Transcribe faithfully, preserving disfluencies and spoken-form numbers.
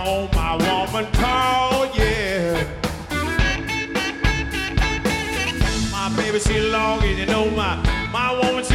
on my woman call, yeah. My baby, she long, and you know my, my woman, she